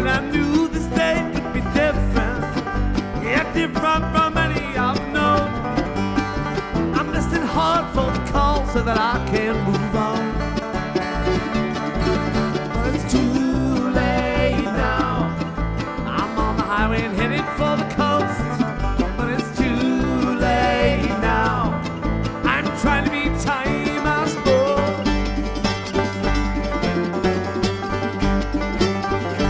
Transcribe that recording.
And I knew this day could be different, yeah, different from any I've known. I'm listening hard for the call so that I can move